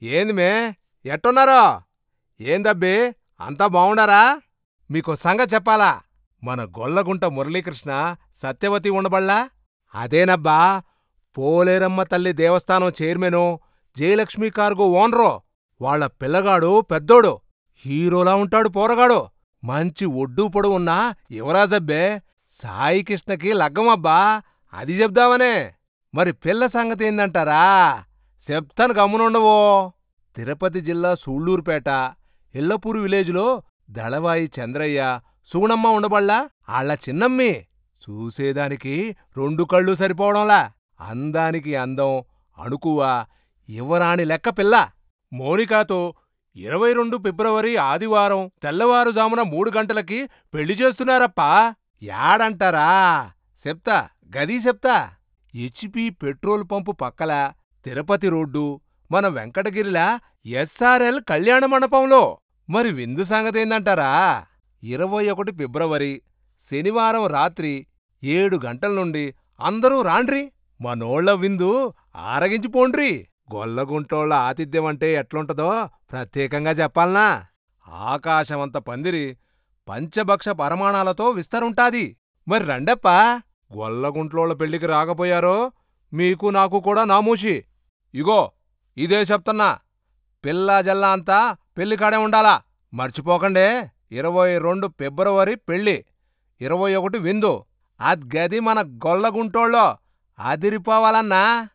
ఏంది మే ఎట్టున్నారో? ఏందబ్బి అంతా బావుండారా? మీకో సంగతి చెప్పాలా? మన గొల్లగుంట మురళీకృష్ణ సత్యవతి ఉండబళ్ళా? అదేనబ్బా, పోలేరమ్మ తల్లి దేవస్థానం చైర్మను, జయలక్ష్మీ కార్గో ఓనరు. వాళ్ళ పిల్లగాడు పెద్దోడు, హీరోలా ఉంటాడు పోరగాడు. మంచి ఒడ్డూ పొడవున్న యువరాజబ్బే. సాయికృష్ణకి లగ్గమబ్బా, అది చెప్దామనే. మరి పిల్ల సంగతేందంటారా? చెప్తాను గమ్మునుండవో. తిరుపతి జిల్లా సూళ్ళూరుపేట ఇల్లపూరు విలేజ్లో దళవాయి చంద్రయ్య, సుగుణమ్మ ఉండబళ్ళా ఆళ్ళ చిన్నమ్మి. చూసేదానికి 2 కళ్ళు సరిపోవడంలా, అందానికి అందం, అణుకువ, యువరాణి లెక్క పిల్ల. మోనికాతో 22 ఫిబ్రవరి ఆదివారం తెల్లవారుజామున 3 గంటలకి పెళ్లి చేస్తున్నారప్పా. యాడంటారా? చెప్తా, గదీ చెప్తా. హెచ్పి పెట్రోల్ పంపు పక్కల, తిరుపతి రోడ్డు, మన వెంకటగిరిలా ఎస్ఆర్ఎల్ కళ్యాణ మండపంలో. మరి విందు సంగతేందంటారా? 21 ఫిబ్రవరి శనివారం రాత్రి 7 గంటల నుండి అందరూ రాండ్రి. మనోళ్ళ విందు ఆరగించిపోండ్రి. గొల్లగుంటోళ్ళ ఆతిథ్యమంటే ఎట్లుంటదో ప్రత్యేకంగా చెప్పాలనా? ఆకాశమంత పందిరి, పంచభక్ష పరమాణాలతో విస్తరుంటాది. మరి రండప్పా. గొల్లగుంట్లోళ్ళ పెళ్లికి రాకపోయారో మీకు నాకు కూడా నామూషి. ఇగో ఇదే చెప్తన్నా, పిల్లా జల్లా అంతా పెళ్లికాడే ఉండాలా. మర్చిపోకండే. 22 ఫిబ్రవరి పెళ్ళి, 21 విందు. అద్గది మన గొల్లగుంటోళ్ళో అదిరిపోవాలన్నా.